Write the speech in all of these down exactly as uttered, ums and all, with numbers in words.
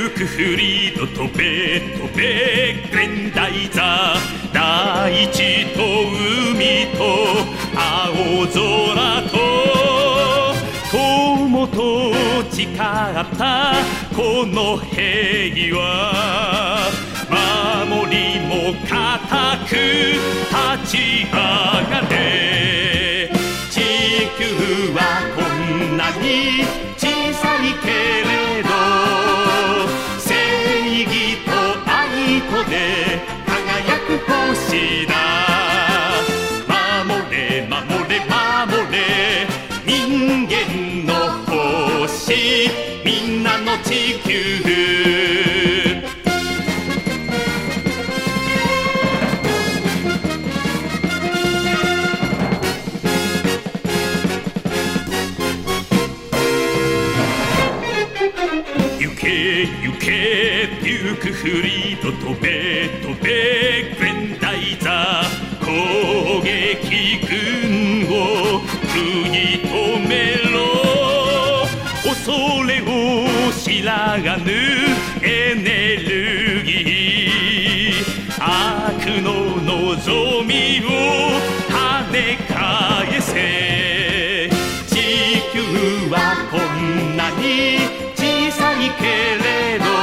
クフリード飛べ飛べグレンダイザー、大地と海と青空と友と誓ったこの平和、守りも固く立ち上がれ。地球はこんなに小さいけれど、正義と愛とで輝く星だ。守れ守れ守れ人間の星、みんなの地球。行け行けビュークフリード飛べ飛べグレンダイザー、攻撃軍を食い止めろ。恐れを知らぬエネルギー、悪の望みを跳ね返せ。地球はこんなに小さいけれど、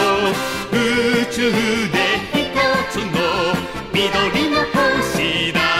宇宙で一つの緑の星だ。